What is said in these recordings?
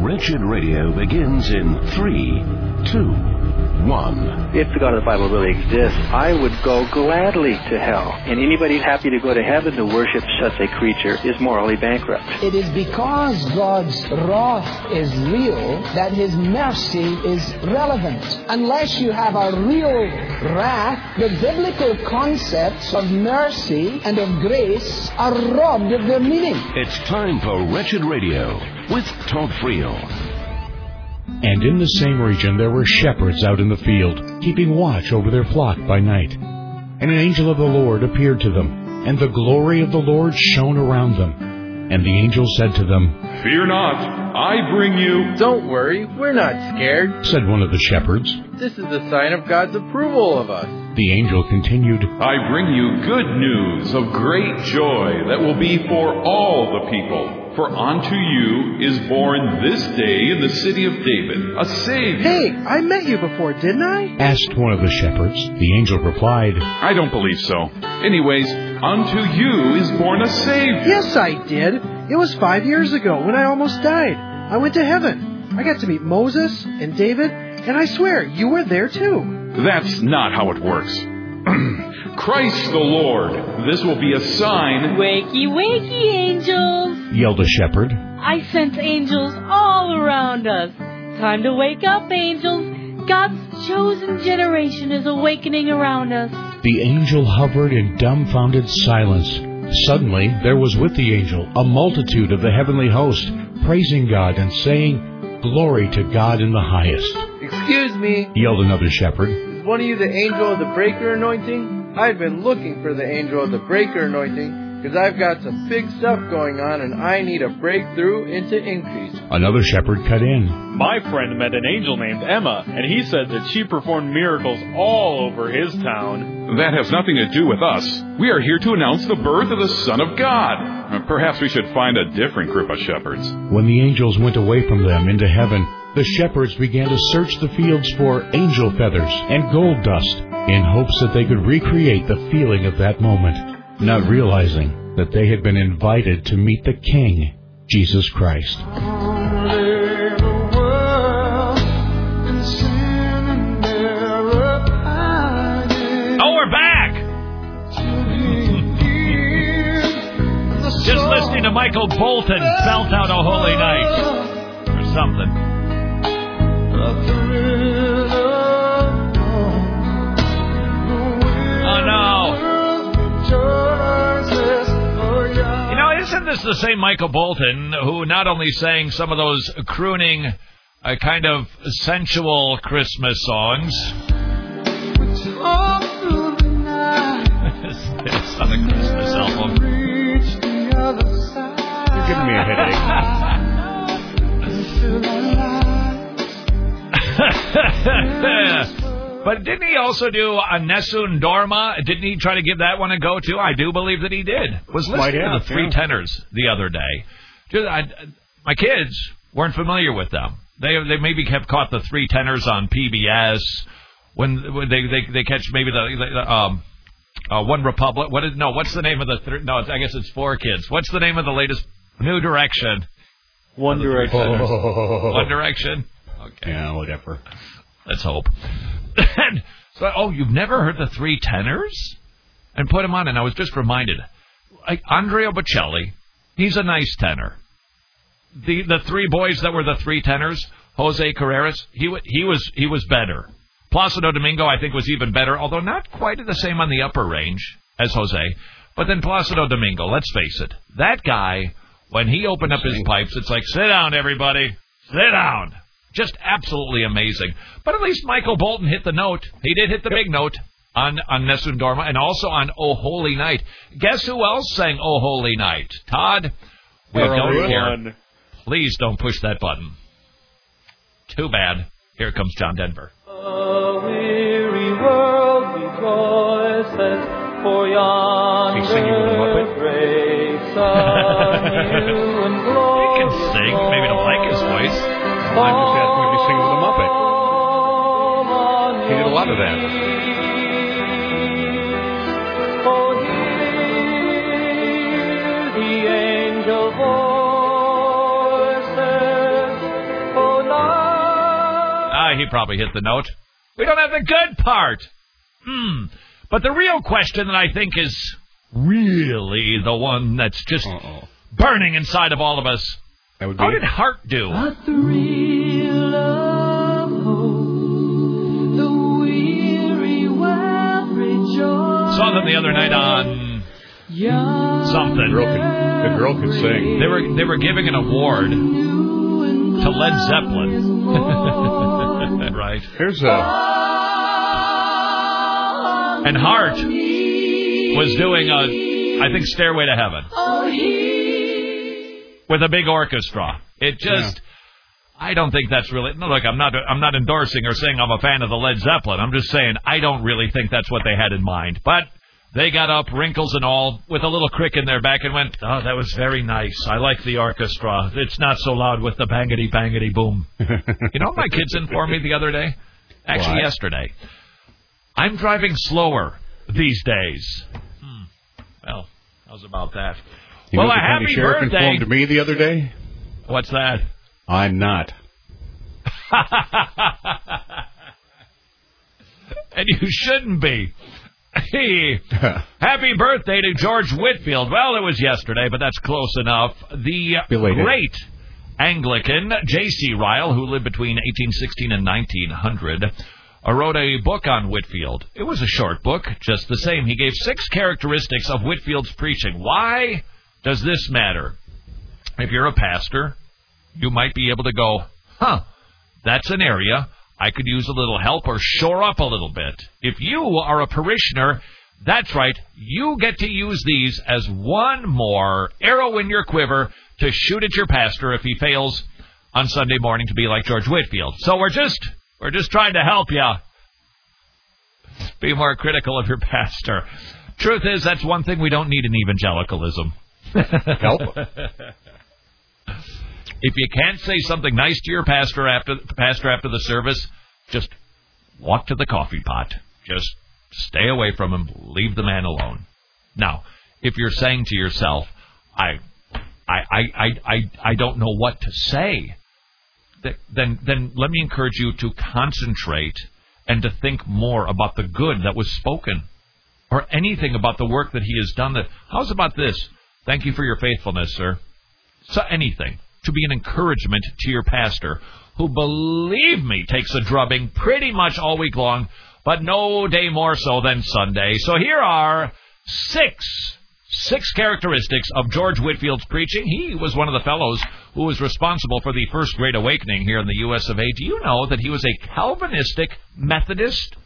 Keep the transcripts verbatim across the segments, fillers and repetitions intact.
Wretched Radio begins in three, two, one. If the God of the Bible really exists, I would go gladly to hell. And anybody happy to go to heaven to worship such a creature is morally bankrupt. It is because God's wrath is real that His mercy is relevant. Unless you have a real wrath, the biblical concepts of mercy and of grace are robbed of their meaning. It's time for Wretched Radio with Todd Friel. And in the same region there were shepherds out in the field, keeping watch over their flock by night. And an angel of the Lord appeared to them, and the glory of the Lord shone around them. And the angel said to them, "Fear not, I bring you..." "Don't worry, we're not scared," said one of the shepherds. "This is the sign of God's approval of us." The angel continued, "I bring you good news of great joy that will be for all the people. For unto you is born this day in the city of David a Savior." "Hey, I met you before, didn't I?" asked one of the shepherds. The angel replied, "I don't believe so. Anyways, unto you is born a Savior." "Yes, I did. It was five years ago when I almost died. I went to heaven. I got to meet Moses and David, and I swear, you were there too." "That's not how it works. Christ the Lord, this will be a sign..." "Wakey, wakey, angels!" yelled a shepherd. "I sense angels all around us. Time to wake up, angels. God's chosen generation is awakening around us." The angel hovered in dumbfounded silence. Suddenly, there was with the angel a multitude of the heavenly host, praising God and saying, "Glory to God in the highest." "Excuse me," yelled another shepherd. "Is one of you the angel of the breaker anointing? I've been looking for the angel of the breaker anointing, because I've got some big stuff going on and I need a breakthrough into increase." Another shepherd cut in. "My friend met an angel named Emma, and he said that she performed miracles all over his town." "That has nothing to do with us. We are here to announce the birth of the Son of God. Perhaps we should find a different group of shepherds." When the angels went away from them into heaven, the shepherds began to search the fields for angel feathers and gold dust in hopes that they could recreate the feeling of that moment, not realizing that they had been invited to meet the King, Jesus Christ. Oh, we're back! Just listening to Michael Bolton belt out "O Holy Night" or something. Oh, no. You know, isn't this the same Michael Bolton who not only sang some of those crooning, uh, kind of sensual Christmas songs? It's on a Christmas album. You're giving me a headache. But didn't he also do a Nessun Dorma? Didn't he try to give that one a go, too? I do believe that he did. Was listening to the Three Tenors the other day. Just, I, my kids weren't familiar with them. They they maybe have caught the Three Tenors on P B S when, when they, they they catch maybe the, the um uh, One Republic. What is no? What's the name of the th- no? I guess it's four kids. What's the name of the latest New Direction? One Direction. Oh. One Direction. Okay. Yeah, whatever. Let's hope. So, oh, you've never heard the Three Tenors? And put him on, and I was just reminded. Like Andrea Bocelli, he's a nice tenor. The the three boys that were the Three Tenors, Jose Carreras, he he was he was better. Placido Domingo, I think, was even better, although not quite the same on the upper range as Jose. But then Placido Domingo, let's face it, that guy, when he opened up his pipes, it's like, sit down, everybody, sit down. Just absolutely amazing. But at least Michael Bolton hit the note. He did hit the big note on, on Nessun Dorma and also on O Holy Night. Guess who else sang O Holy Night? Todd, we don't care. Please don't push that button. Too bad. Here comes John Denver. The weary world rejoices, for yonder breaks a new and glorious. He can sing. Maybe don't like his voice. I'm just asking if he's singing with a Muppet. He did a lot of that. Oh, hear the angel voices Ah, he probably hit the note. We don't have the good part. Hmm. But the real question that I think is really the one that's just Uh-oh. burning inside of all of us. That would How be did Heart do? A thrill of hope, the weary world rejoices. Saw them the other night on something. The girl could, the girl could sing. They were they were giving an award to Led Zeppelin. Right. Here's a. And Heart was doing a, I think, Stairway to Heaven with a big orchestra. It just, yeah. I don't think that's really. No, look, I'm not. I'm not endorsing or saying I'm a fan of the Led Zeppelin. I'm just saying I don't really think that's what they had in mind. But they got up, wrinkles and all, with a little crick in their back, and went, "Oh, that was very nice. I like the orchestra. It's not so loud with the bangity bangity boom." You know what my kids informed me the other day? Actually, what? yesterday. I'm driving slower these days. Hmm. Well, how's about that? You well, know a the happy county sheriff birthday. informed me the other day? What's that? I'm not. And you shouldn't be. Hey, happy birthday to George Whitfield. Well, it was yesterday, but that's close enough. The Belated. great Anglican J C Ryle, who lived between eighteen sixteen and nineteen hundred, wrote a book on Whitfield. It was a short book, just the same. He gave six characteristics of Whitfield's preaching. Why does this matter? If you're a pastor, you might be able to go, huh, that's an area I could use a little help or shore up a little bit. If you are a parishioner, that's right, you get to use these as one more arrow in your quiver to shoot at your pastor if he fails on Sunday morning to be like George Whitfield. So we're just... We're just trying to help you. Be more critical of your pastor. Truth is, that's one thing we don't need in evangelicalism. Help? If you can't say something nice to your pastor after pastor after the service, just walk to the coffee pot. Just stay away from him. Leave the man alone. Now, if you're saying to yourself, I, I, I, I, I, I don't know what to say, Then, then let me encourage you to concentrate and to think more about the good that was spoken, or anything about the work that he has done. That how's about this? Thank you for your faithfulness, sir. So anything to be an encouragement to your pastor, who, believe me, takes a drubbing pretty much all week long, but no day more so than Sunday. So here are six. Six characteristics of George Whitfield's preaching. He was one of the fellows who was responsible for the First Great Awakening here in the U S of A. Do you know that he was a Calvinistic Methodist?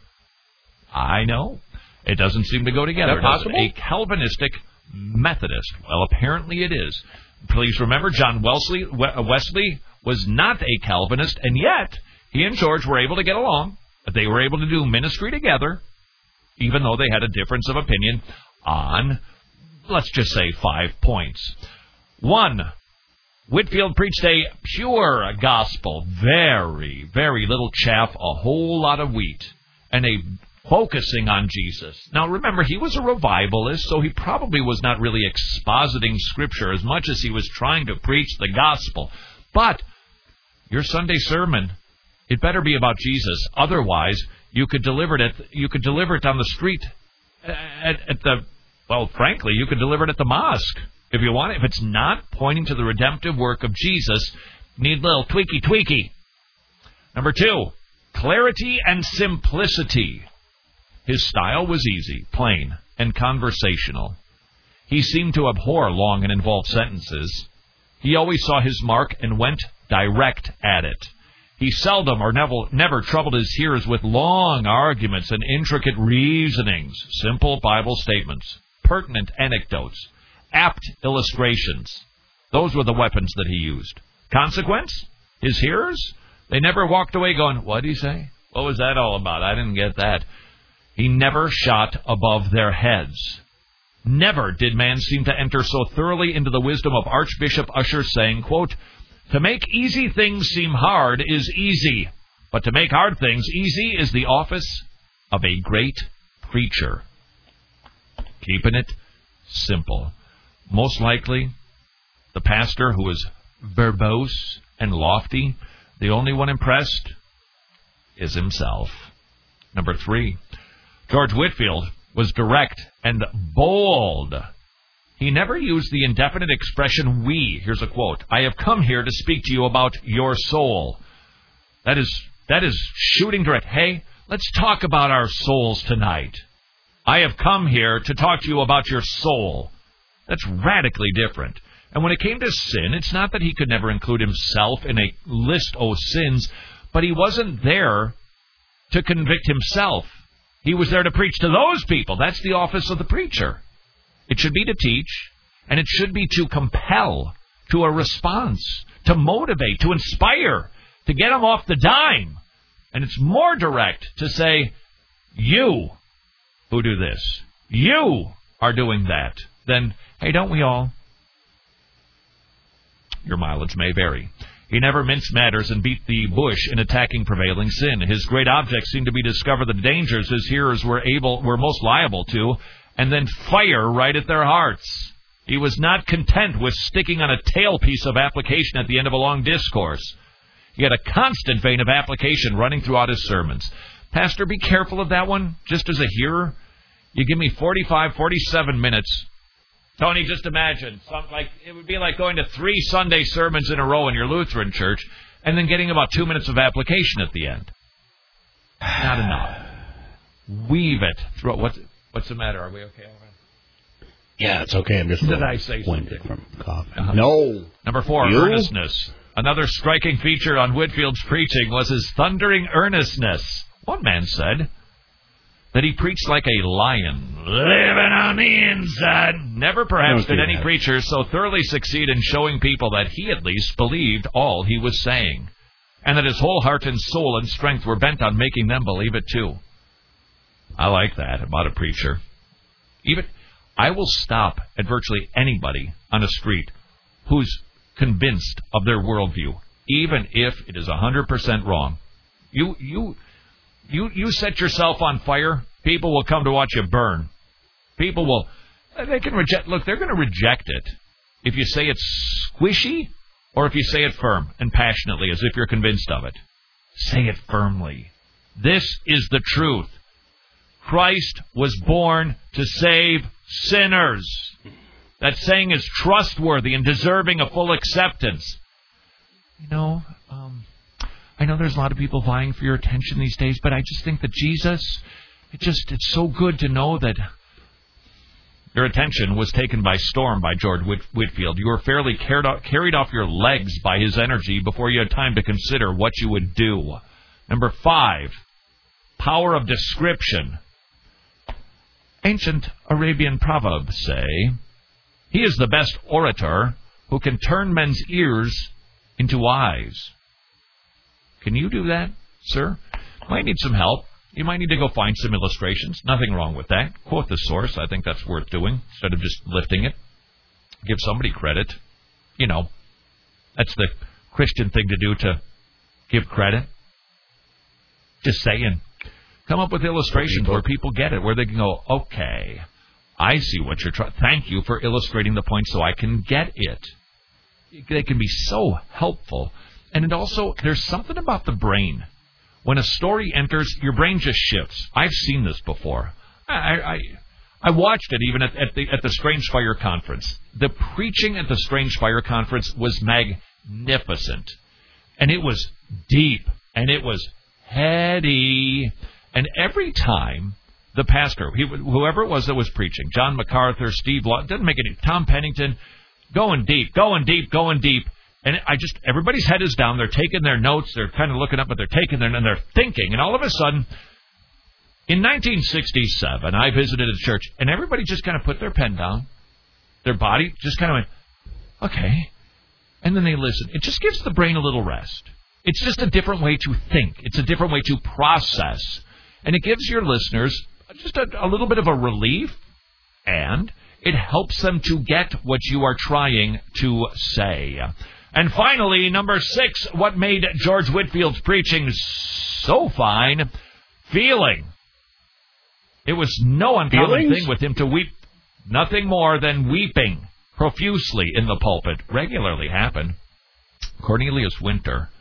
I know. It doesn't seem to go together. Is that possible? A Calvinistic Methodist. Well, apparently it is. Please remember, John Wesley, Wesley was not a Calvinist, and yet he and George were able to get along. They were able to do ministry together, even though they had a difference of opinion on, let's just say, five points. One, Whitfield preached a pure gospel, very, very little chaff, a whole lot of wheat, and a focusing on Jesus. Now, remember, he was a revivalist, so he probably was not really expositing Scripture as much as he was trying to preach the gospel. But your Sunday sermon, it better be about Jesus. Otherwise, you could deliver it. At, you could deliver it on the street at, at the. Well, frankly, you could deliver it at the mosque if you want it. If it's not pointing to the redemptive work of Jesus, need a little tweaky tweaky. Number two, clarity and simplicity. His style was easy, plain, and conversational. He seemed to abhor long and involved sentences. He always saw his mark and went direct at it. He seldom or never, never troubled his hearers with long arguments and intricate reasonings, simple Bible statements, pertinent anecdotes, apt illustrations. Those were the weapons that he used. Consequence? His hearers? They never walked away going, what did he say? What was that all about? I didn't get that. He never shot above their heads. Never did man seem to enter so thoroughly into the wisdom of Archbishop Usher, saying, quote, to make easy things seem hard is easy, but to make hard things easy is the office of a great preacher. Keeping it simple. Most likely, the pastor who was verbose and lofty, the only one impressed is himself. Number three, George Whitefield was direct and bold. He never used the indefinite expression we. Here's a quote. I have come here to speak to you about your soul. That is, that is shooting direct. Hey, let's talk about our souls tonight. I have come here to talk to you about your soul. That's radically different. And when it came to sin, it's not that he could never include himself in a list of sins, but he wasn't there to convict himself. He was there to preach to those people. That's the office of the preacher. It should be to teach, and it should be to compel, to a response, to motivate, to inspire, to get them off the dime. And it's more direct to say, you who do this, you are doing that, than, hey, don't we all? Your mileage may vary. He never minced matters and beat the bush in attacking prevailing sin. His great object seemed to be to discover the dangers his hearers were able, were most liable to, and then fire right at their hearts. He was not content with sticking on a tailpiece of application at the end of a long discourse. He had a constant vein of application running throughout his sermons. Pastor, be careful of that one, just as a hearer. You give me forty-five, forty-seven minutes. Tony, just imagine. Some, like it would be like going to three Sunday sermons in a row in your Lutheran church and then getting about two minutes of application at the end. Not enough. Weave it through. What's, what's the matter? Are we okay? Yeah, it's okay. I'm just Did I say winded from coughing. Uh-huh. No. Number four, you? earnestness. Another striking feature on Whitefield's preaching was his thundering earnestness. One man said that he preached like a lion, living on the inside. Never perhaps did any preacher so thoroughly succeed in showing people that he at least believed all he was saying, and that his whole heart and soul and strength were bent on making them believe it too. I like that about a preacher. Even I will stop at virtually anybody on the street who's convinced of their worldview, even if it is one hundred percent wrong. You, you, you, you set yourself on fire, people will come to watch you burn. People will, they can reject, look, they're going to reject it if you say it's squishy or if you say it firm and passionately as if you're convinced of it. Say it firmly. This is the truth. Christ was born to save sinners. That saying is trustworthy and deserving of full acceptance. You know, um, I know there's a lot of people vying for your attention these days, but I just think that Jesus, it just, it's so good to know that your attention was taken by storm by George Whit- Whitefield. You were fairly carried off, carried off your legs by his energy before you had time to consider what you would do. Number five, power of description. Ancient Arabian proverbs say, he is the best orator who can turn men's ears into eyes. Can you do that, sir? Might need some help. You might need to go find some illustrations. Nothing wrong with that. Quote the source. I think that's worth doing instead of just lifting it. Give somebody credit. You know, that's the Christian thing to do, to give credit. Just saying. Come up with illustrations where people get it, where they can go, okay, I see what you're trying. Thank you for illustrating the point so I can get it. They can be so helpful. And it also, there's something about the brain. When a story enters, your brain just shifts. I've seen this before. I I, I watched it even at, at the at the Strange Fire Conference. The preaching at the Strange Fire Conference was magnificent. And it was deep. And it was heady. And every time the pastor, he, whoever it was that was preaching, John MacArthur, Steve Law, doesn't make any, Tom Pennington, going deep, going deep, going deep. And I just, everybody's head is down. They're taking their notes. They're kind of looking up, but they're taking their, and they're thinking. And all of a sudden, in nineteen sixty-seven, I visited a church, and everybody just kind of put their pen down. Their body just kind of went, okay. And then they listen. It just gives the brain a little rest. It's just a different way to think. It's a different way to process. And it gives your listeners just a, a little bit of a relief, and it helps them to get what you are trying to say. And finally, number six, what made George Whitefield's preaching so fine? Feeling. It was no uncommon Feelings? thing with him to weep, nothing more than weeping profusely in the pulpit. Regularly happened. Cornelius Winter,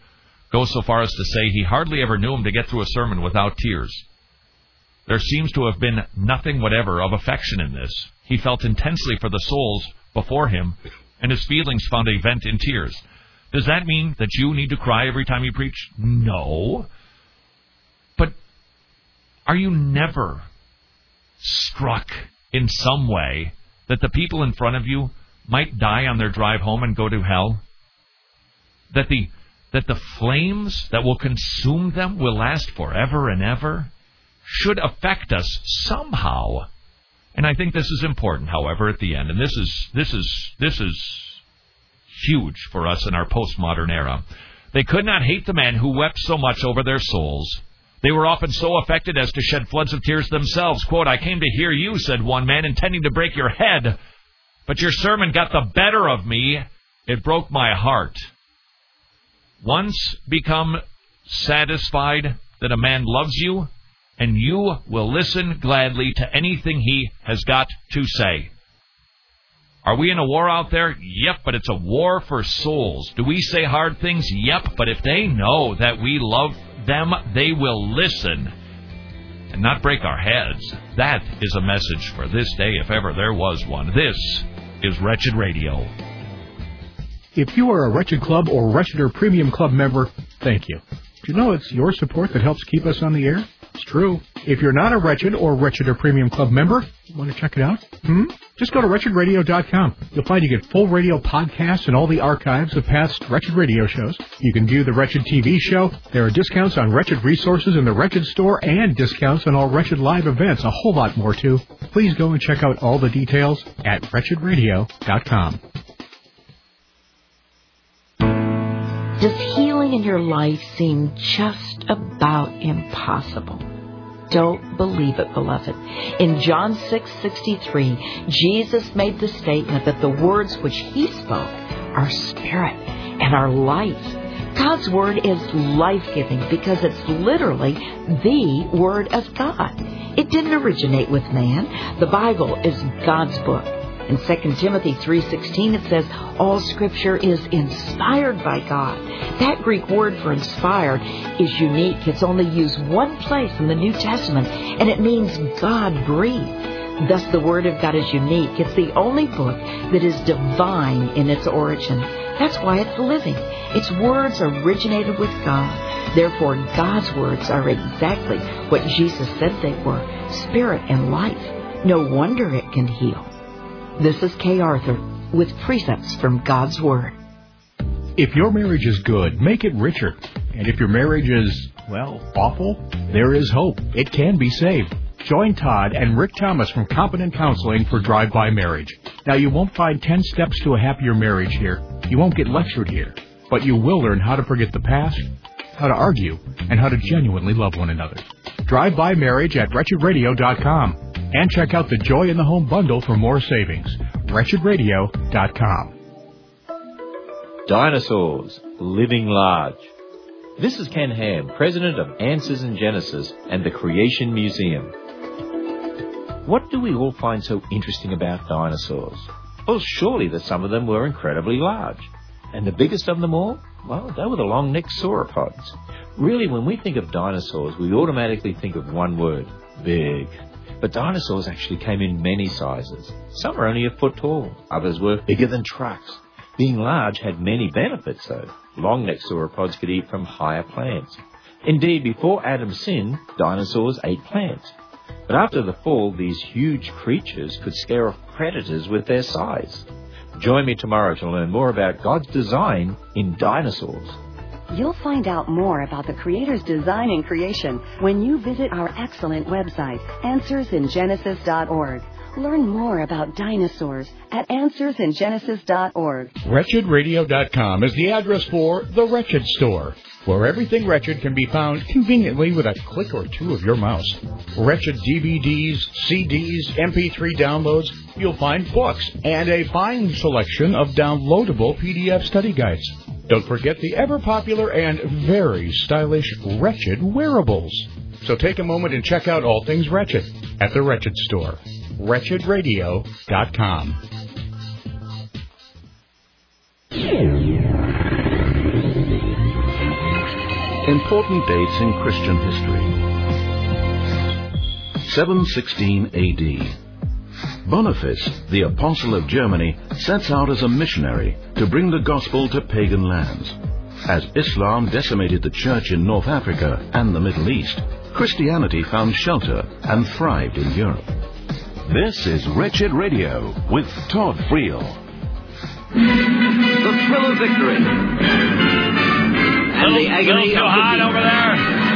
goes so far as to say he hardly ever knew him to get through a sermon without tears. There seems to have been nothing whatever of affection in this. He felt intensely for the souls before him, and his feelings found a vent in tears. Does that mean that you need to cry every time you preach? No. But are you never struck in some way that the people in front of you might die on their drive home and go to hell? That the that the flames that will consume them will last forever and ever? Should affect us somehow. And I think this is important, however, at the end. And this is this is this is huge for us in our postmodern era. They could not hate the man who wept so much over their souls. They were often so affected as to shed floods of tears themselves. Quote, I came to hear you, said one man, intending to break your head, but your sermon got the better of me. It broke my heart. Once become satisfied that a man loves you, and you will listen gladly to anything he has got to say. Are we in a war out there? Yep, but it's a war for souls. Do we say hard things? Yep, but if they know that we love them, they will listen and not break our heads. That is a message for this day, if ever there was one. This is Wretched Radio. If you are a Wretched Club or Wretcheder Premium Club member, thank you. Do you know it's your support that helps keep us on the air? It's true. If you're not a Wretched or Wretcheder Premium Club member, want to check it out? Hmm? Just go to wretched radio dot com. You'll find you get full radio podcasts and all the archives of past Wretched radio shows. You can view the Wretched T V show. There are discounts on Wretched resources in the Wretched store and discounts on all Wretched live events. A whole lot more, too. Please go and check out all the details at wretched radio dot com. Does healing in your life seem just about impossible? Don't believe it, beloved. In John six sixty-three, Jesus made the statement that the words which he spoke are spirit and are life. God's Word is life-giving because it's literally the Word of God. It didn't originate with man. The Bible is God's book. In Second Timothy three sixteen, it says, all Scripture is inspired by God. That Greek word for inspired is unique. It's only used one place in the New Testament, and it means God-breathed. Thus, the Word of God is unique. It's the only book that is divine in its origin. That's why it's living. Its words originated with God. Therefore, God's words are exactly what Jesus said they were, spirit and life. No wonder it can heal. This is Kay Arthur with precepts from God's Word. If your marriage is good, make it richer. And if your marriage is, well, awful, there is hope. It can be saved. Join Todd and Rick Thomas from Competent Counseling for Drive-By Marriage. Now, you won't find ten steps to a happier marriage here. You won't get lectured here. But you will learn how to forget the past, how to argue, and how to genuinely love one another. Drive-By Marriage at wretched radio dot com. And check out the Joy in the Home bundle for more savings. wretched radio dot com. Dinosaurs, living large. This is Ken Ham, president of Answers in Genesis and the Creation Museum. What do we all find so interesting about dinosaurs? Well, surely that some of them were incredibly large. And the biggest of them all? Well, they were the long-necked sauropods. Really, when we think of dinosaurs, we automatically think of one word, big. But dinosaurs actually came in many sizes. Some were only a foot tall. Others were bigger than trucks. Being large had many benefits, though. Long-necked sauropods could eat from higher plants. Indeed, before Adam sinned, dinosaurs ate plants. But after the fall, these huge creatures could scare off predators with their size. Join me tomorrow to learn more about God's design in dinosaurs. You'll find out more about the Creator's design and creation when you visit our excellent website, answers in genesis dot org. Learn more about dinosaurs at answers in genesis dot org. wretched radio dot com is the address for The Wretched Store, where everything Wretched can be found conveniently with a click or two of your mouse. Wretched D V Ds, C Ds, M P three downloads, you'll find books, and a fine selection of downloadable P D F study guides. Don't forget the ever-popular and very stylish Wretched wearables. So take a moment and check out all things Wretched at The Wretched Store. wretched radio dot com. Important dates in Christian history. seven sixteen A D. Boniface, the Apostle of Germany, sets out as a missionary to bring the gospel to pagan lands. As Islam decimated the church in North Africa and the Middle East, Christianity found shelter and thrived in Europe. This is Wretched Radio with Todd Friel. The thrill of victory. And the agony of hot over there.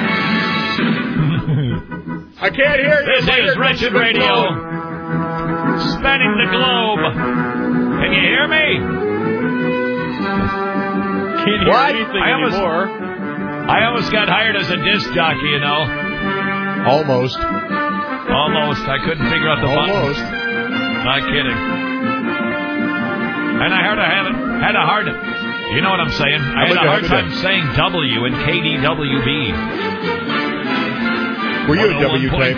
I can't hear you. This is Wretched Radio. Spanning the globe. Can you hear me? Can't hear what? anything I almost, anymore. I almost got hired as a disc jockey, you know. Almost. Almost. I couldn't figure out the Almost. button. Not kidding. And I heard I had, had a hard... You know what I'm saying? I had a hard time saying W in K D W B. Were you a W type?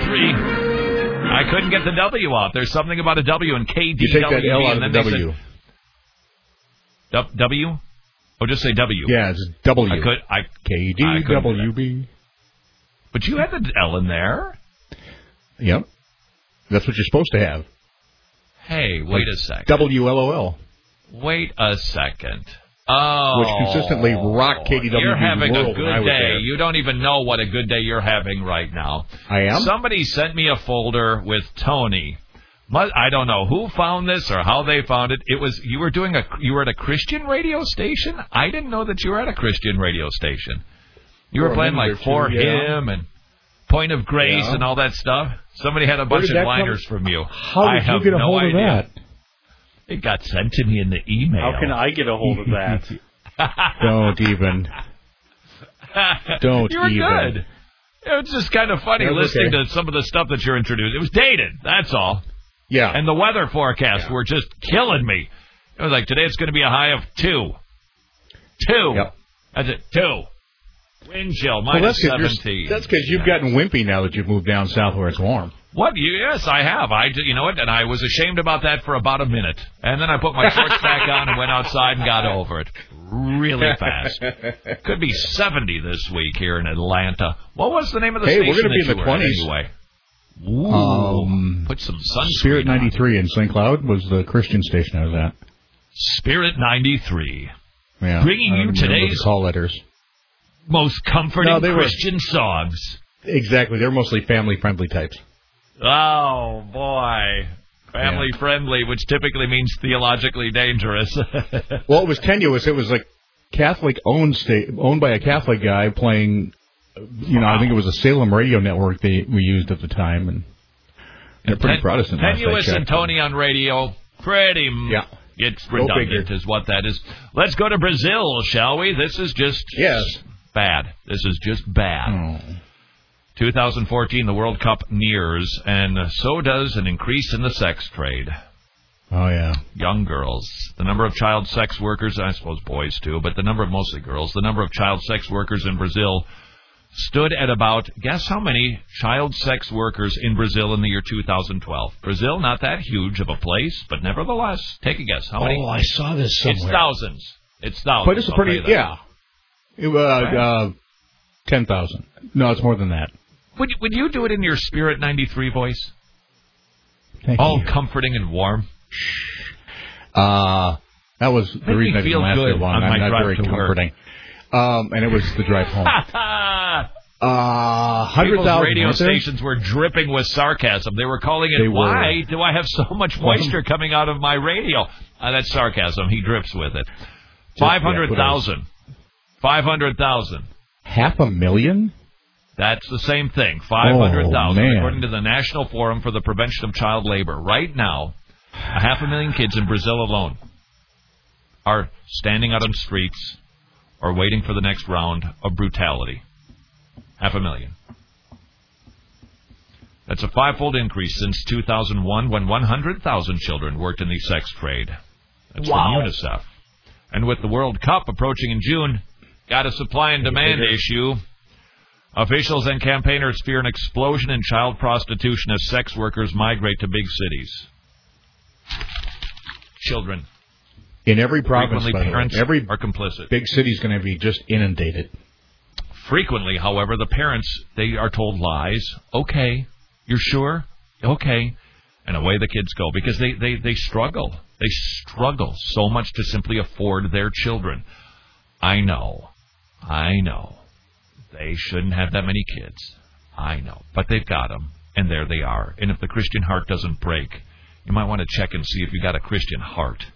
I couldn't get the W out. There's something about a W in K D W B. You take that L out of the W. Said, W? Oh, just say W. Yeah, it's W. I could, I, K D W B. But you had the L in there. Yep. That's what you're supposed to have. Hey, wait like a second. W L O L. Wait a second. Oh. Which consistently rocked K D W B You're having world a good when I was day. there. You don't even know what a good day you're having right now. I am? Somebody sent me a folder with Tony. I don't know who found this or how they found it. It was you were doing a you were at a Christian radio station. I didn't know that you were at a Christian radio station. You were For playing like For two, yeah. Him and Point of Grace Yeah. and all that stuff. Somebody had a bunch of liners from you. How did I have you get a no hold idea. of that? It got sent to me in the email. How can I get a hold of that? Don't even. Don't you were even. good. It was just kind of funny That was listening okay. to some of the stuff that you're introducing. It was dated, that's all. Yeah. And the weather forecasts Yeah. were just killing me. It was like, today it's going to be a high of two. Two. Yep. That's it, two. Wind chill, Well, minus that's 'cause you're- seventeen. That's because you've gotten wimpy now that you've moved down south where it's warm. What? You, yes, I have. I, d- you know what? And I was ashamed about that for about a minute. And then I put my shorts back on and went outside and got over it really fast. Could be seventy this week here in Atlanta. What was the name of the Hey, station we're gonna be that in you the were at twenties. anyway? Ooh, Um, put some sunscreen Spirit on. ninety-three in Saint Cloud was the Christian station I was at. Spirit ninety-three. Yeah. Bringing I you remember today's the call letters. most comforting No, they were- Christian songs. Exactly. They're mostly family-friendly types. Oh, boy. Family Yeah. friendly, which typically means theologically dangerous. Well, it was tenuous. It was like Catholic owned sta- owned by a Catholic guy playing, you know, Wow. I think it was a Salem radio network they we used at the time, and they're pretty Ten- Protestant. last I Tenuous and checked. Tony on radio. Pretty. M- Yeah. It's Go redundant, figure. is what that is. Let's go to Brazil, shall we? This is just Yes. bad. This is just bad. Oh. twenty fourteen, the World Cup nears, and so does an increase in the sex trade. Oh, yeah. Young girls. The number of child sex workers, I suppose boys too, but the number of mostly girls, the number of child sex workers in Brazil stood at about, guess how many child sex workers in Brazil in the year two thousand twelve? Brazil, not that huge of a place, but nevertheless, take a guess. How many? Oh, I saw this somewhere. It's thousands. It's thousands. But it's a I'll pretty, tell you that. yeah. It, uh, uh, ten thousand. No, it's more than that. Would, would you do it in your Spirit ninety-three voice? Thank All you. comforting and warm. Uh, that was the Make reason me I didn't feel last good very long. on my I'm not drive very to work. comforting. Um, and it was the drive home. Uh, hundred People's thousand radio weren't there? stations were dripping with sarcasm. They were calling it, They were. why do I have so much moisture coming out of my radio? Uh, that's sarcasm. He drips with it. five hundred thousand. five hundred thousand. Half a million? That's the same thing. five hundred thousand, Oh, man. according to the National Forum for the Prevention of Child Labor. Right now, a half a million kids in Brazil alone are standing out on streets or waiting for the next round of brutality. Half a million. That's a five-fold increase since two thousand one, when one hundred thousand children worked in the sex trade. That's Wow. from UNICEF. And with the World Cup approaching in June, got a supply and demand issue. Officials and campaigners fear an explosion in child prostitution as sex workers migrate to big cities. Children. In every province, Frequently by the way, parents every are complicit. big city's going to be just inundated. Frequently, however, the parents, they are told lies. Okay, you're sure? Okay. And away the kids go because they, they, they struggle. They struggle so much to simply afford their children. I know. I know. They shouldn't have that many kids. I know. But they've got them, and there they are. And if the Christian heart doesn't break, you might want to check and see if you got a Christian heart.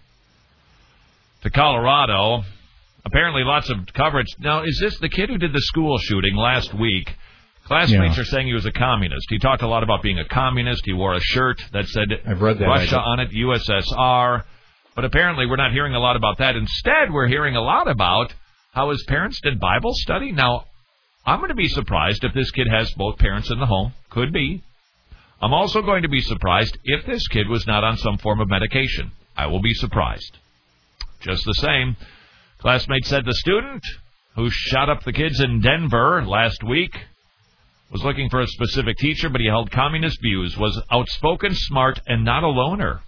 To Colorado, apparently lots of coverage. Now, is this the kid who did the school shooting last week? Classmates yeah. are saying he was a communist. He talked a lot about being a communist. He wore a shirt that said I've read that, Russia on it, U S S R. But apparently we're not hearing a lot about that. Instead, we're hearing a lot about how his parents did Bible study. Now, I'm going to be surprised if this kid has both parents in the home. Could be. I'm also going to be surprised if this kid was not on some form of medication. I will be surprised. Just the same, classmate said the student who shot up the kids in Denver last week was looking for a specific teacher, but he held communist views, was outspoken, smart, and not a loner.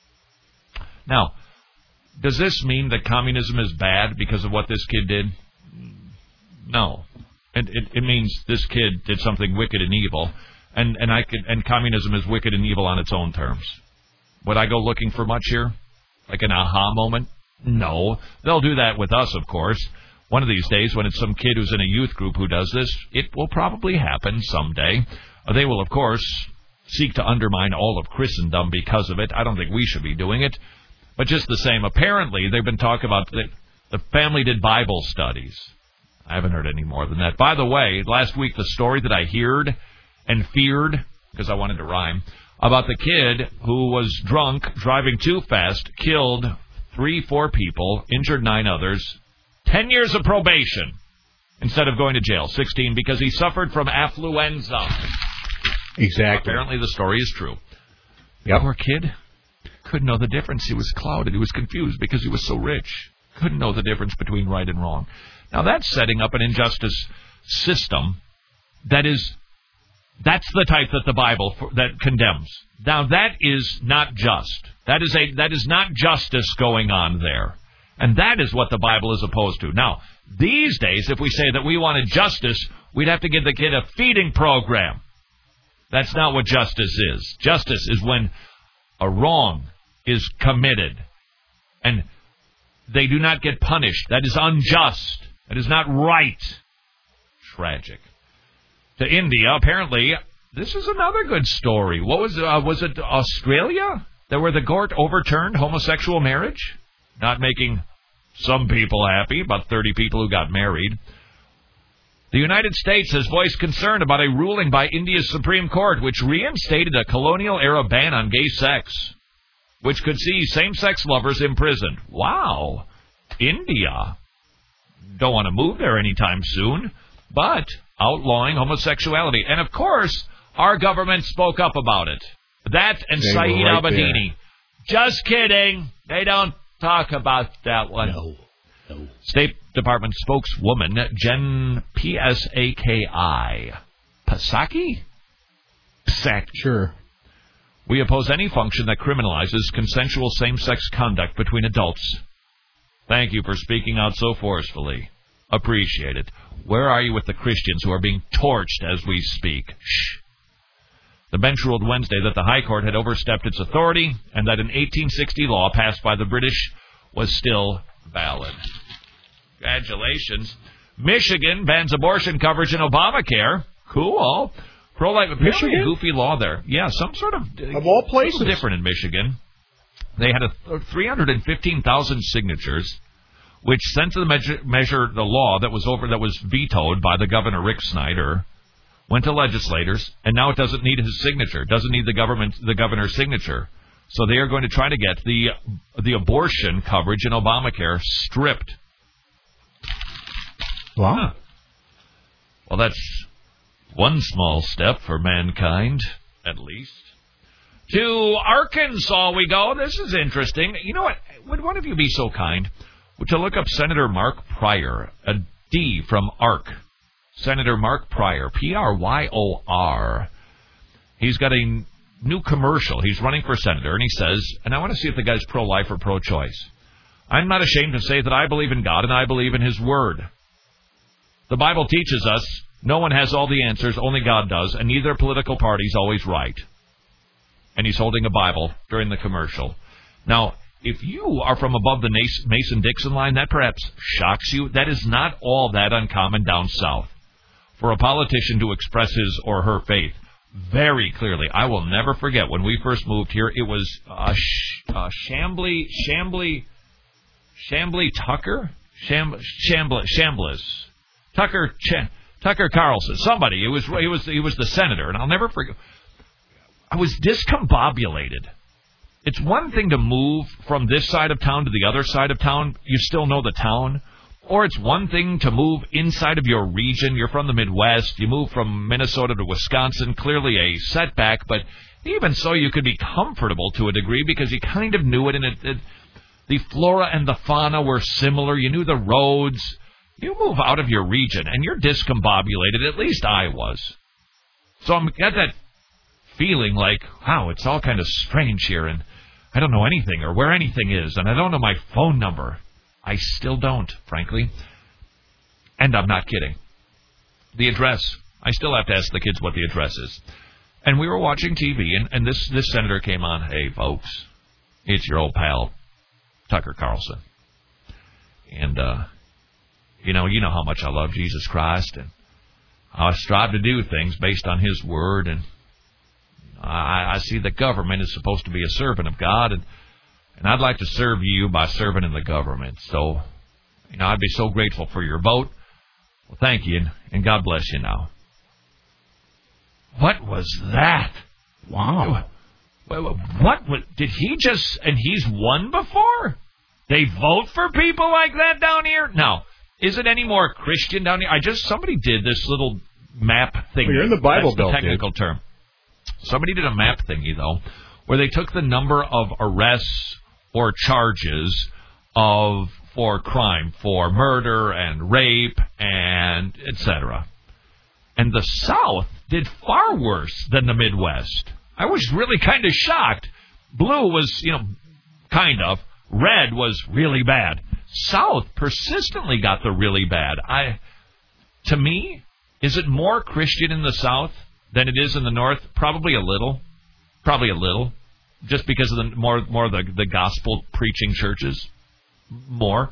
Now, does this mean that communism is bad because of what this kid did? No. It, it, it means this kid did something wicked and evil, and, and, I could, and communism is wicked and evil on its own terms. Would I go looking for much here? Like an aha moment? No. They'll do that with us, of course. One of these days, when it's some kid who's in a youth group who does this, it will probably happen someday. They will, of course, seek to undermine all of Christendom because of it. I don't think we should be doing it. But just the same, apparently, they've been talking about the, the family did Bible studies. I haven't heard any more than that. By the way, last week, the story that I heard and feared, because I wanted to rhyme, about the kid who was drunk, driving too fast, killed three, four people, injured nine others, ten years of probation instead of going to jail, sixteen, because he suffered from affluenza. Exactly. Apparently the story is true. Yep. Poor kid. Couldn't know the difference. He was clouded. He was confused because he was so rich. Couldn't know the difference between right and wrong. Now that's setting up an injustice system that is, that's the type that the Bible for, that condemns. Now that is not just. That is a that is not justice going on there. And that is what the Bible is opposed to. Now, these days, if we say that we wanted justice, we'd have to give the kid a feeding program. That's not what justice is. Justice is when a wrong is committed and they do not get punished. That is unjust. That is not right. Tragic. To India, apparently, this is another good story. What was uh, was it Australia? That where the court overturned homosexual marriage? Not making some people happy, about thirty people who got married. The United States has voiced concern about a ruling by India's Supreme Court which reinstated a colonial-era ban on gay sex, which could see same-sex lovers imprisoned. Wow. India. Don't want to move there anytime soon, but outlawing homosexuality. And, of course, our government spoke up about it. That and They Saeed were right Abedini. Just kidding. They don't talk about that one. No. No. State Department spokeswoman Jen P S A K I Psaki? Psaki. Sure. We oppose any function that criminalizes consensual same-sex conduct between adults. Thank you for speaking out so forcefully. Appreciate it. Where are you with the Christians who are being torched as we speak? Shh. The bench ruled Wednesday that the High Court had overstepped its authority and that an eighteen sixty law passed by the British was still valid. Congratulations. Michigan bans abortion coverage in Obamacare. Cool. Pro-life, apparently a goofy law there. Yeah, some sort of... Of all places. Different in Michigan. They had a three hundred fifteen thousand signatures, which sent to the measure, measure the law that was over that was vetoed by the governor, Rick Snyder, went to legislators, and now it doesn't need his signature. It doesn't need the government, the governor's signature. So they are going to try to get the the abortion coverage in Obamacare stripped. Wow. Huh. Well, that's one small step for mankind, at least. To Arkansas we go. This is interesting. You know what? Would one of you be so kind to look up Senator Mark Pryor, a D from ARC. Senator Mark Pryor, P R Y O R. He's got a new commercial. He's running for senator, and he says, and I want to see if the guy's pro-life or pro-choice. I'm not ashamed to say that I believe in God and I believe in His Word. The Bible teaches us no one has all the answers, only God does, and neither political party is always right. And he's holding a Bible during the commercial. Now, if you are from above the Mason-Dixon line, that perhaps shocks you. That is not all that uncommon down south. For a politician to express his or her faith very clearly. I will never forget when we first moved here, it was uh, Sh- uh, Shambly, Shambly, Shambly Tucker? Sham, Shambly, Shambliss. Tucker, Ch- Tucker Carlson. Somebody. It was, he was, he was the senator, and I'll never forget. I was discombobulated. It's one thing to move from this side of town to the other side of town. You still know the town. Or it's one thing to move inside of your region. You're from the Midwest. You move from Minnesota to Wisconsin. Clearly a setback, but even so, you could be comfortable to a degree because you kind of knew it, and it, it, the flora and the fauna were similar. You knew the roads. You move out of your region, and you're discombobulated. At least I was. So I'm got that feeling like, wow, it's all kind of strange here, and I don't know anything or where anything is, and I don't know my phone number. I still don't, frankly. And I'm not kidding. The address, I still have to ask the kids what the address is. And we were watching T V, and, and this, this senator came on. Hey, folks, it's your old pal, Tucker Carlson. And, uh, you know, you know how much I love Jesus Christ, and I strive to do things based on his word, and I, I see the government is supposed to be a servant of God, and And I'd like to serve you by serving in the government. So, you know, I'd be so grateful for your vote. Well, thank you, and God bless you now. What was that? Wow. What was, did he just, and he's won before? They vote for people like that down here? Now, is it any more Christian down here? I just, somebody did this little map thing. Well, you're in the Bible Belt, That's the technical dude. term. Somebody did a map thingy, though, where they took the number of arrests or charges of for crime, for murder and rape and et cetera. And the South did far worse than the Midwest. I was really kind of shocked. Blue was, you know, kind of. Red was really bad. South persistently got the really bad. I, to me, is it more Christian in the South than it is in the North? Probably a little. Probably a little. Just because of the more more of the, the gospel preaching churches. More.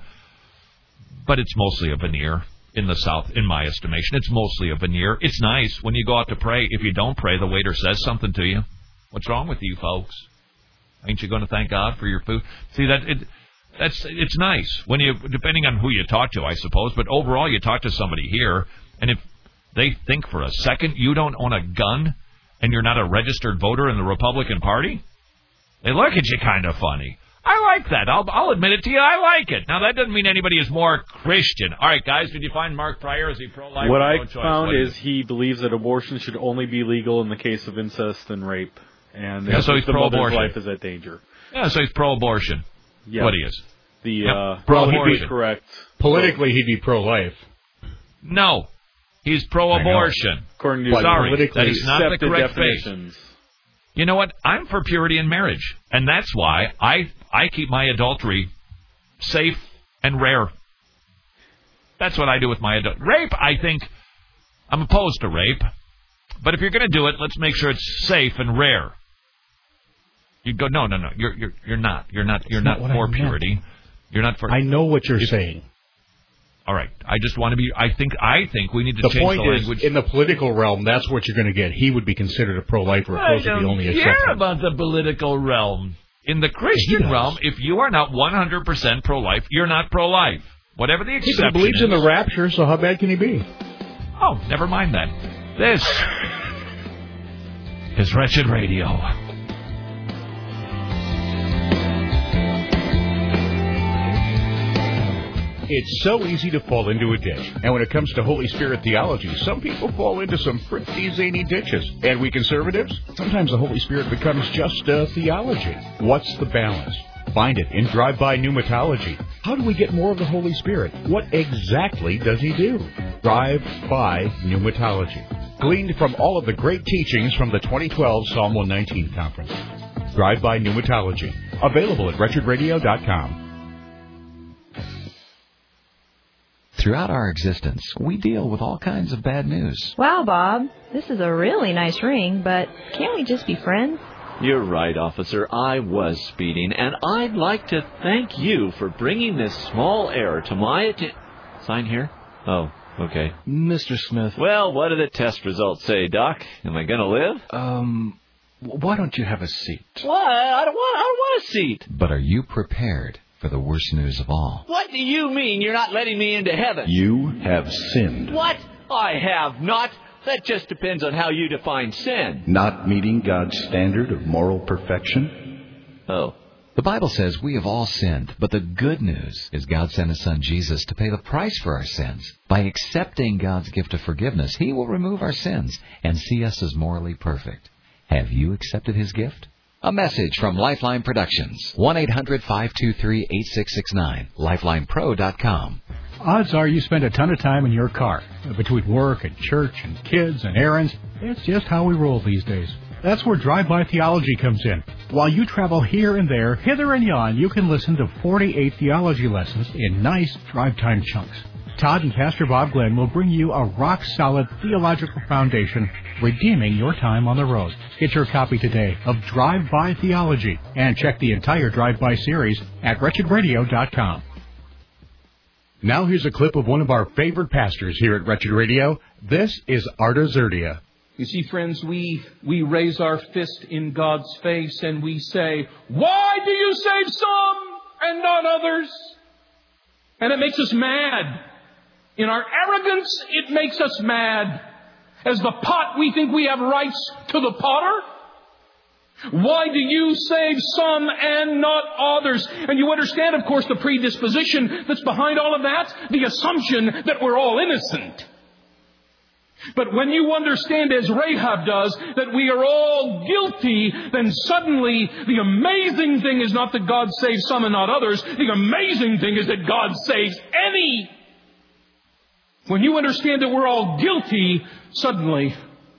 But it's mostly a veneer in the South, in my estimation. It's mostly a veneer. It's nice when you go out to pray. If you don't pray, the waiter says something to you. What's wrong with you folks? Ain't you going to thank God for your food? See, that it, that's it's nice when you, depending on who you talk to, I suppose. But overall, you talk to somebody here, and if they think for a second you don't own a gun and you're not a registered voter in the Republican Party, they look at you kind of funny. I like that. I'll, I'll admit it to you. I like it. Now, that doesn't mean anybody is more Christian. All right, guys, did you find Mark Pryor? Is he pro-life What or I pro-choice? found What is he believes that abortion should only be legal in the case of incest and rape. And Yeah, so he's the mother's pro-abortion. life is at danger. Yeah, so he's pro-abortion. Yeah. What he is. The Yep. uh, Pro-abortion. is correct. Politically, he'd be pro-life. No, he's pro-abortion. According to Sorry, politically that is not the accepted correct definitions. face. You know what? I'm for purity in marriage, and that's why I I keep my adultery safe and rare. That's what I do with my adult rape. I think I'm opposed to rape, but if you're going to do it, let's make sure it's safe and rare. You go, no, no, no. You're you're you're not. You're not. You're That's not, not what I for meant. purity. You're not for. I know what you're if- saying. All right. I just want to be. I think. I think we need to The change point the is, language. in the political realm, that's what you're going to get. He would be considered a pro-lifer, I opposed to the don't only care exception. about the political realm. In the He Christian does. realm, if you are not one hundred percent pro-life, you're not pro-life. Whatever the He exception believes is. in the rapture, so how bad can he be? Oh, never mind that. This is Wretched Radio. It's so easy to fall into a ditch. And when it comes to Holy Spirit theology, some people fall into some pretty zany ditches. And we conservatives, sometimes the Holy Spirit becomes just uh, theology. What's the balance? Find it in Drive-By Pneumatology. How do we get more of the Holy Spirit? What exactly does he do? Drive-By Pneumatology. Gleaned from all of the great teachings from the twenty twelve Psalm one nineteen conference. Drive-By Pneumatology. Available at wretched radio dot com. Throughout our existence, we deal with all kinds of bad news. Wow, Bob, this is a really nice ring, but can't we just be friends? You're right, officer. I was speeding, and I'd like to thank you for bringing this small error to my attention. Sign here? Oh, okay. Mister Smith. Well, what do the test results say, Doc? Am I going to live? Um, why don't you have a seat? What? I don't want, I don't want a seat. But are you prepared for the worst news of all? What do you mean you're not letting me into heaven? You have sinned. What? I have not. That just depends on how you define sin. Not meeting God's standard of moral perfection? Oh. The Bible says we have all sinned, but the good news is God sent His Son Jesus to pay the price for our sins. By accepting God's gift of forgiveness, He will remove our sins and see us as morally perfect. Have you accepted His gift? A message from Lifeline Productions. one eight hundred five two three eight six six nine. lifeline pro dot com. Odds are you spend a ton of time in your car, between work and church and kids and errands. It's just how we roll these days. That's where Drive-By Theology comes in. While you travel here and there, hither and yon, you can listen to forty-eight theology lessons in nice drive-time chunks. Todd and Pastor Bob Glenn will bring you a rock-solid theological foundation, redeeming your time on the road. Get your copy today of Drive-By Theology and check the entire Drive-By series at wretched radio dot com. Now here's a clip of one of our favorite pastors here at Wretched Radio. This is Arta Zerdia. You see, friends, we we raise our fist in God's face and we say, "Why do you save some and not others?" And it makes us mad. In our arrogance, it makes us mad. As the pot, we think we have rights to the potter. Why do you save some and not others? And you understand, of course, the predisposition that's behind all of that, the assumption that we're all innocent. But when you understand, as Rahab does, that we are all guilty, then suddenly the amazing thing is not that God saves some and not others. The amazing thing is that God saves any. When you understand that we're all guilty, suddenly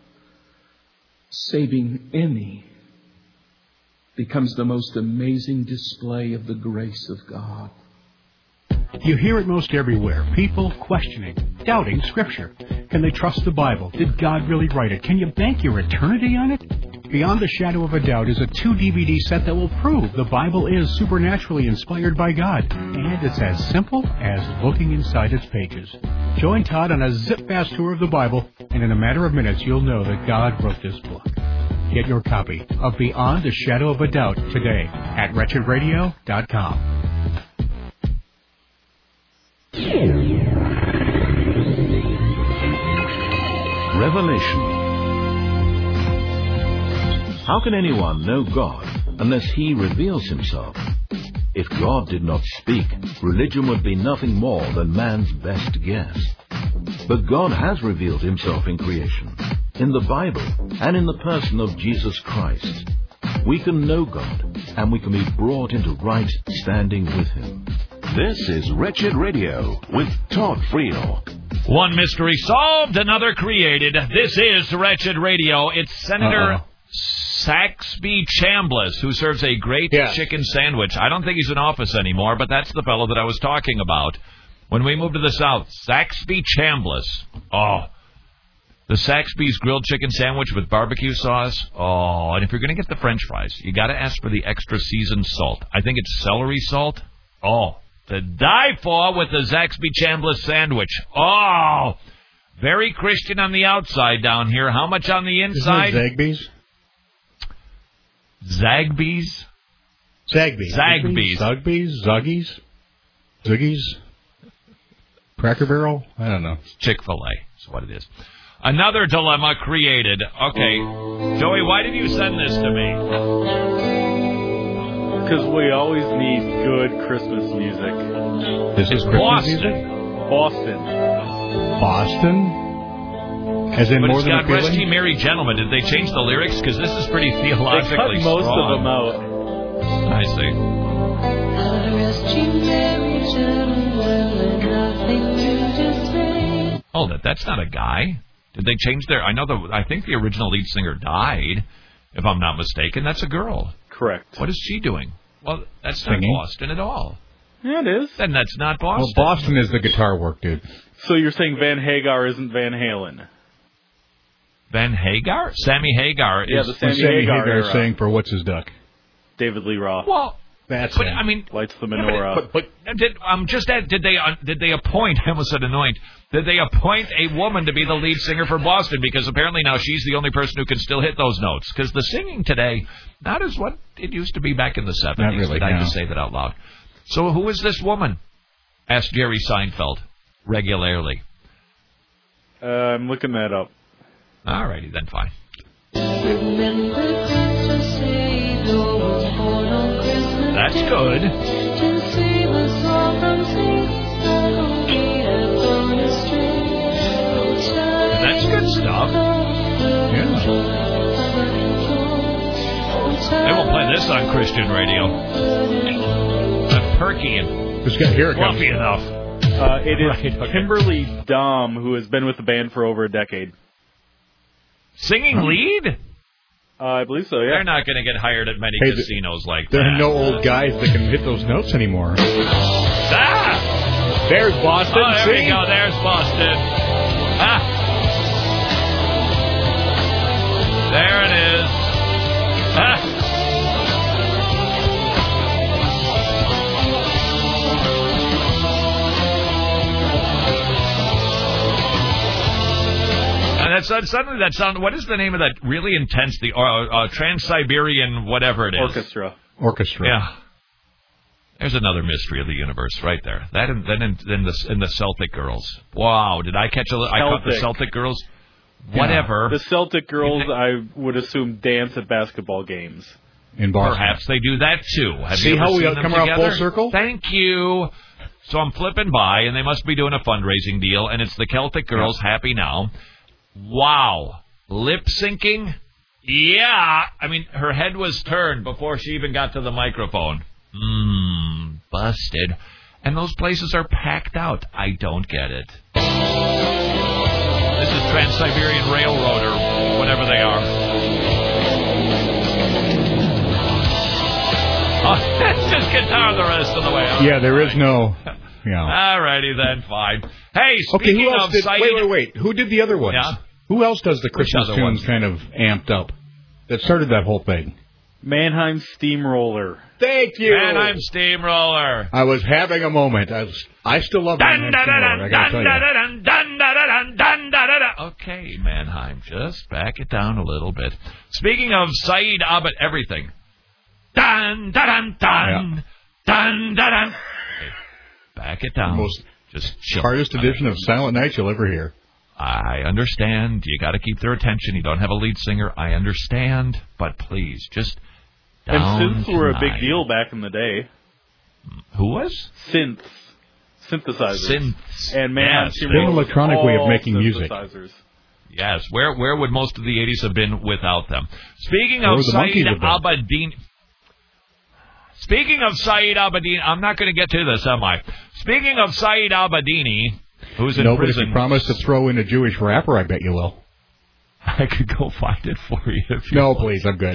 saving any becomes the most amazing display of the grace of God. You hear it most everywhere. People questioning, doubting Scripture. Can they trust the Bible? Did God really write it? Can you bank your eternity on it? Beyond the Shadow of a Doubt is a two D V D set that will prove the Bible is supernaturally inspired by God. And it's as simple as looking inside its pages. Join Todd on a zip-fast tour of the Bible, and in a matter of minutes you'll know that God wrote this book. Get your copy of Beyond the Shadow of a Doubt today at wretched radio dot com. Revelation. How can anyone know God unless He reveals Himself? If God did not speak, religion would be nothing more than man's best guess. But God has revealed Himself in creation, in the Bible, and in the person of Jesus Christ. We can know God, and we can be brought into right standing with Him. This is Wretched Radio with Todd Friel. One mystery solved, another created. This is Wretched Radio. It's Senator Uh-oh. Saxby Chambliss, who serves a great yes. chicken sandwich. I don't think he's in office anymore, but that's the fellow that I was talking about when we moved to the South. Saxby Chambliss. Oh, the Saxby's grilled chicken sandwich with barbecue sauce. Oh, and if you're going to get the French fries, you got to ask for the extra seasoned salt. I think it's celery salt. Oh, to die for with the Saxby Chambliss sandwich. Oh, very Christian on the outside down here. How much on the inside? Isn't it Zagby's? Zagby's? Zagby's. Zagby's. Zugby's? Zuggies? Zuggies? Cracker Barrel? I don't know. Chick-fil-A is what it is. Another dilemma created. Okay. Joey, why did you send this to me? Because we always need good Christmas music. This is Christmas Boston. music? Boston. Boston? As in but more it's than got a feeling? Rest Ye Merry Gentlemen. Did they change the lyrics? Because this is pretty theologically strong. They cut most strong. of them out. I see. Rest ye merry gentlemen, nothing new to say. Hold it. That's not a guy. Did they change their... I know the... I think the original lead singer died, if I'm not mistaken. That's a girl. Correct. What is she doing? Well, that's Singing. not Boston at all. Yeah, it is. Then that's not Boston. Well, Boston is the guitar work, dude. So you're saying Van Hagar isn't Van Halen? Van Hagar? Sammy Hagar is... Yeah, the Sammy, Sammy Hagar, Hagar era. sang for What's His Duck? David Lee Roth. Well, that's but him. I mean, Lights the yeah, menorah. but, but, but did I'm just at, did they uh, did they appoint? I almost said anoint. Did they appoint a woman to be the lead singer for Boston? Because apparently now she's the only person who can still hit those notes. Because the singing today, not as what it used to be back in the seventies. Not really, I no. just say that out loud. So who is this woman? Asked Jerry Seinfeld regularly. Uh, I'm looking that up. All righty then, fine. Remember Christmas Savior was born on Christmas That's Day. good. To save us all from sin, that we have gone astray. Oh, child, That's good stuff. Yeah. They won't play this on Christian radio. Not perky and Just got here it comes. fluffy enough. Uh, it is Right, okay. Kimberly Dom, who has been with the band for over a decade. Singing lead? Uh, I believe so, yeah. They're not going to get hired at many Hey, casinos like There that. are no old guys that can hit those notes anymore. Ah! There's Boston. Oh, there see? we go. There's Boston. Ah! There it is. Ah! And that's uh, suddenly that sound. What is the name of that really intense, the uh, uh, Trans-Siberian whatever it is? Orchestra. Orchestra. Yeah. There's another mystery of the universe right there. That and then in, in the in the Celtic Girls. Wow, did I catch a? I caught the Celtic. Celtic Girls. Whatever. The Celtic girls, I would assume, dance at basketball games. In Boston. Perhaps they do that too. Have See you ever how we seen them come around together? full circle? Thank you. So I'm flipping by, and they must be doing a fundraising deal, and it's the Celtic Girls. Yeah. Happy now. Wow, lip syncing. Yeah, I mean her head was turned before she even got to the microphone. Mmm, busted. And those places are packed out. I don't get it. This is Trans-Siberian Railroad or whatever they are. Oh, it's just guitar the rest of the way. All Yeah, right, there is fine. no. Yeah. All righty then, fine. Hey, Okay, speaking who else of did? Said, Wait, wait, wait. Who did the other ones? Yeah. Who else does the Christmas other tunes ones? kind of amped up? That started that whole thing. Mannheim Steamroller. Thank you. Mannheim Steamroller. I was having a moment. I was. I still love Mannheim Steamroller. I gotta tell you. Dun, dun, dun, dun, dun, dun. Okay, Mannheim, just back it down a little bit. Speaking of Saeed Abed everything. Dun, dun, dun, dun, dun, dun, dun. Okay, back it down. Most just chill. hardest edition of Silent Night you'll ever hear. I understand. You got to keep their attention. You don't have a lead singer. I understand. But please, just down And synths were a big tonight. deal back in the day. Who was? Synths. Synthesizers. Synths. And Mannheim Yes. Steamroller An electronic was way of all making music. synthesizers. Yes. Where where would most of the eighties have been without them? Speaking Where of would the Saeed monkeys have been? Abedin. Speaking of Saeed Abedin, I'm not going to get to this, am I? Speaking of Saeed Abedini, who's in No, but if prison. you promise to throw in a Jewish rapper, I bet you will. I could go find it for you if you No, want. please, I'm good.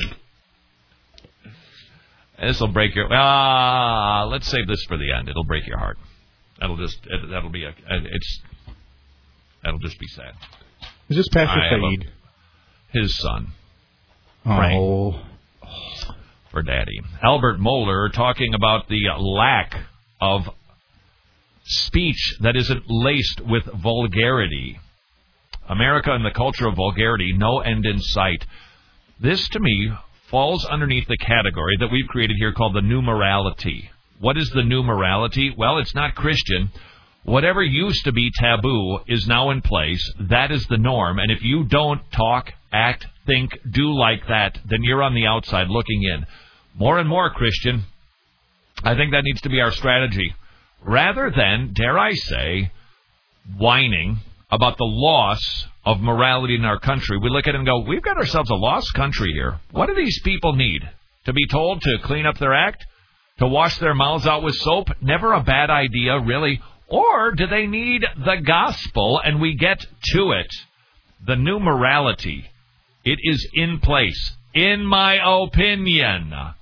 This will break your. Ah, let's save this for the end. It'll break your heart. That'll just. It, that'll be a. It's. That'll just be sad. Is this Pastor I have a- Saeed? His son. Oh. For Daddy. Albert Mohler talking about the lack of speech that isn't laced with vulgarity. America and the culture of vulgarity, no end in sight. This, to me, falls underneath the category that we've created here called the new morality. What is the new morality? Well, it's not Christian. Whatever used to be taboo is now in place. That is the norm. And if you don't talk, act, think, do like that, then you're on the outside looking in. More and more, Christian, I think that needs to be our strategy. Rather than, dare I say, whining about the loss of morality in our country, we look at it and go, we've got ourselves a lost country here. What do these people need? To be told to clean up their act? To wash their mouths out with soap? Never a bad idea, really. Or do they need the gospel? And we get to it. The new morality. It is in place. In my opinion.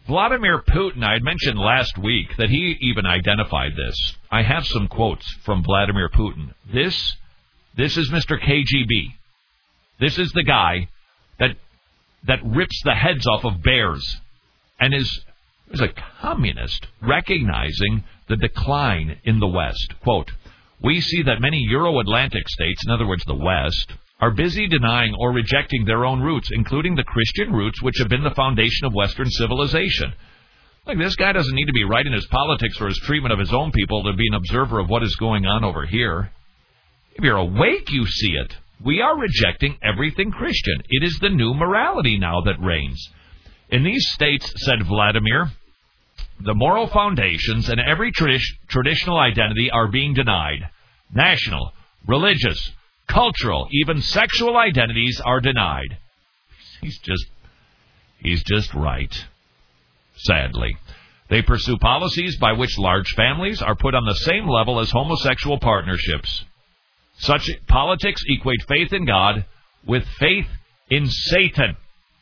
Vladimir Putin, I had mentioned last week that he even identified this. I have some quotes from Vladimir Putin. This, this is Mister K G B. This is the guy that that rips the heads off of bears and is, is a communist, recognizing the decline in the West. Quote, we see that many Euro-Atlantic states, in other words, the West, are busy denying or rejecting their own roots, including the Christian roots which have been the foundation of Western civilization. Like, this guy doesn't need to be right in his politics or his treatment of his own people to be an observer of what is going on over here. If you're awake, you see it. We are rejecting everything Christian. It is the new morality now that reigns. In these states, said Vladimir, the moral foundations and every tradi- traditional identity are being denied. National, religious, cultural, even sexual identities are denied. He's just, he's just right. Sadly. They pursue policies by which large families are put on the same level as homosexual partnerships. Such politics equate faith in God with faith in Satan.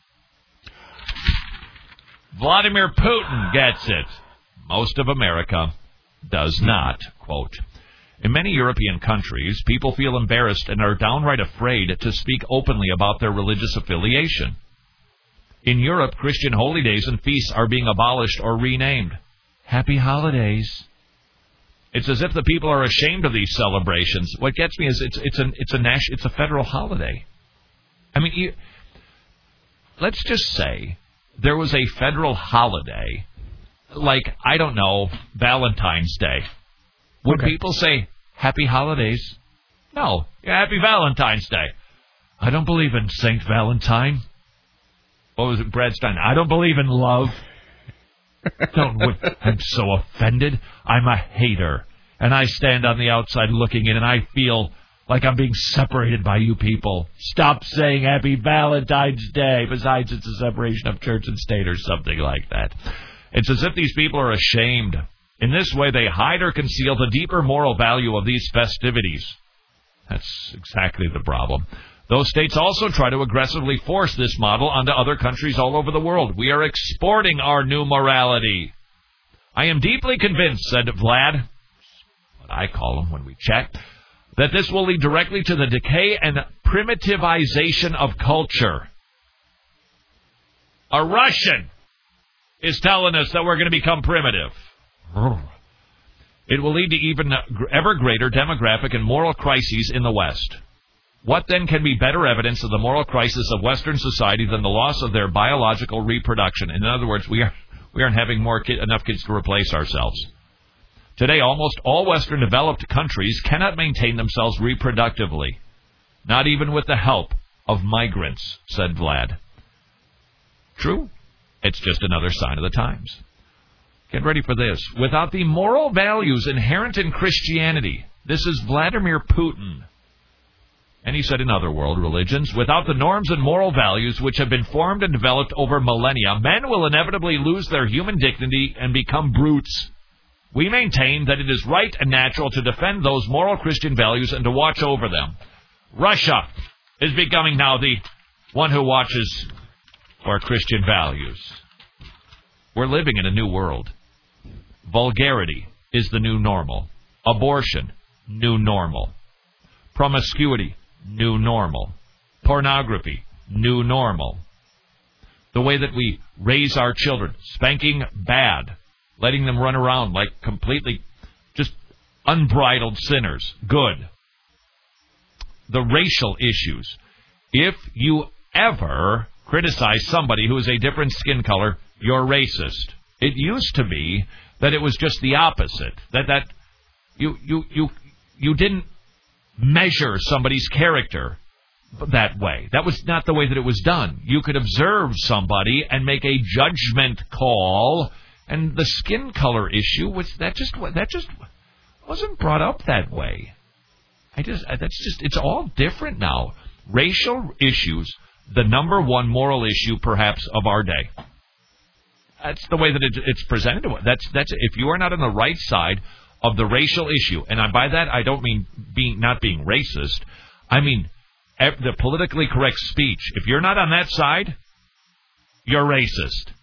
Vladimir Putin gets it. Most of America does not. Quote, in many European countries, people feel embarrassed and are downright afraid to speak openly about their religious affiliation. In Europe, Christian holy days and feasts are being abolished or renamed. Happy holidays. It's as if the people are ashamed of these celebrations. What gets me is it's it's an it's a nas- it's a federal holiday. I mean, you, let's just say there was a federal holiday, like, I don't know, Valentine's Day. Would okay. people say Happy Holidays? No, Happy Valentine's Day. I don't believe in Saint Valentine. What was it, Brad Stein? I don't believe in love. Don't, I'm so offended. I'm a hater. And I stand on the outside looking in, and I feel like I'm being separated by you people. Stop saying Happy Valentine's Day. Besides, it's a separation of church and state or something like that. It's as if these people are ashamed. In this way, they hide or conceal the deeper moral value of these festivities. That's exactly the problem. Those states also try to aggressively force this model onto other countries all over the world. We are exporting our new morality. I am deeply convinced, said Vlad, what I call him when we chat, that this will lead directly to the decay and primitivization of culture. A Russian is telling us that we're going to become primitive. It will lead to even ever greater demographic and moral crises in the West. What then can be better evidence of the moral crisis of Western society than the loss of their biological reproduction? In other words, we are we aren't having more kid, enough kids to replace ourselves. Today, almost all Western developed countries cannot maintain themselves reproductively, not even with the help of migrants, said Vlad. True. It's just another sign of the times. Get ready for this. Without the moral values inherent in Christianity, this is Vladimir Putin. And he said in other world religions, without the norms and moral values which have been formed and developed over millennia, men will inevitably lose their human dignity and become brutes. We maintain that it is right and natural to defend those moral Christian values and to watch over them. Russia is becoming now the one who watches our Christian values. We're living in a new world. Vulgarity is the new normal. Abortion, new normal. Promiscuity, new normal. Pornography, new normal. The way that we raise our children, spanking bad, letting them run around like completely just unbridled sinners, good. The racial issues. If you ever criticize somebody who is a different skin color, you're racist. It used to be that it was just the opposite. That that you you you you didn't measure somebody's character that way. That was not the way that it was done. You could observe somebody and make a judgment call, and the skin color issue was that just that just wasn't brought up that way. I just that's just it's all different now. Racial issues, the number one moral issue perhaps of our day. That's the way that it, it's presented to us. That's that's if you are not on the right side of the racial issue, and I, by that I don't mean being not being racist. I mean the politically correct speech. If you're not on that side, you're racist.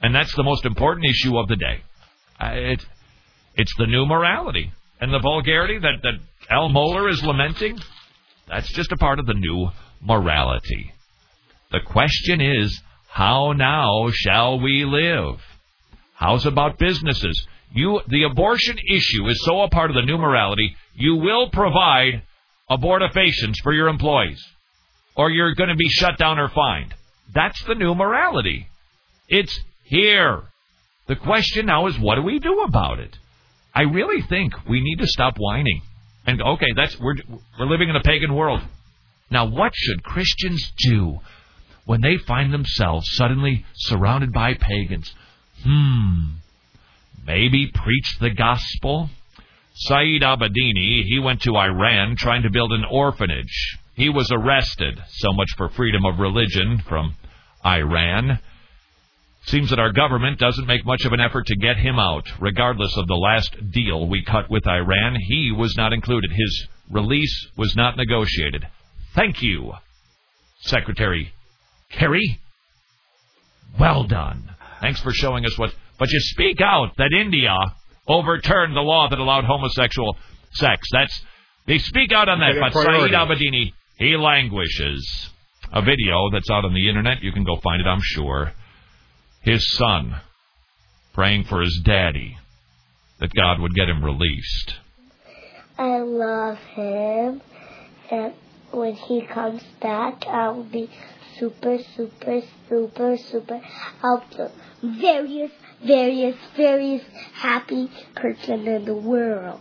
And that's the most important issue of the day. Uh, it, it's the new morality. And the vulgarity that, that Al Mohler is lamenting, that's just a part of the new morality. The question is, how now shall we live? How's about businesses? You, the abortion issue is so a part of the new morality, you will provide abortifacients for your employees, or you're going to be shut down or fined. That's the new morality. It's here. The question now is, what do we do about it? I really think we need to stop whining. And, okay, that's we're we're living in a pagan world. Now, what should Christians do when they find themselves suddenly surrounded by pagans? Hmm... Maybe preach the gospel? Saeed Abedini, he went to Iran trying to build an orphanage. He was arrested. So much for freedom of religion from Iran. Seems that our government doesn't make much of an effort to get him out. Regardless of the last deal we cut with Iran, he was not included. His release was not negotiated. Thank you, Secretary Kerry. Well done. Thanks for showing us what... But you speak out that India overturned the law that allowed homosexual sex. That's they speak out on that. But Saeed Abedini, he languishes. A video that's out on the internet. You can go find it, I'm sure. His son praying for his daddy that God would get him released. I love him, and when he comes back, I'll be super, super, super, super. I'll be various. Various, various happy person in the world.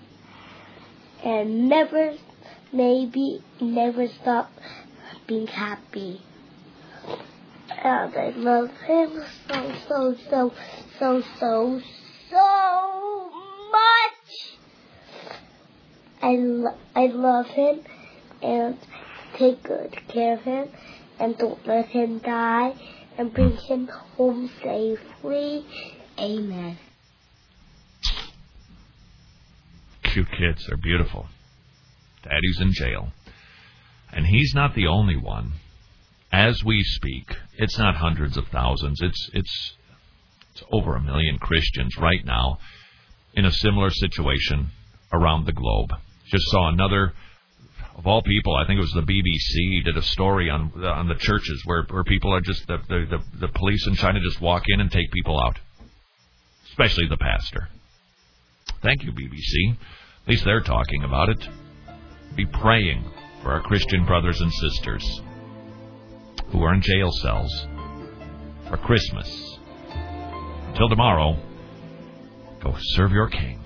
And never, maybe, never stop being happy. And I love him so, so, so, so, so, so much. I, lo- I love him and take good care of him and don't let him die. And bring him home safely. Amen. Cute kids. They're beautiful. Daddy's in jail. And he's not the only one. As we speak, it's not hundreds of thousands. It's it's it's over a million Christians right now in a similar situation around the globe. Just saw another... Of all people, I think it was the B B C did a story on on the churches where, where people are just the, the the the police in China just walk in and take people out, especially the pastor. Thank you, B B C. At least they're talking about it. Be praying for our Christian brothers and sisters who are in jail cells for Christmas. Until tomorrow, go serve your King.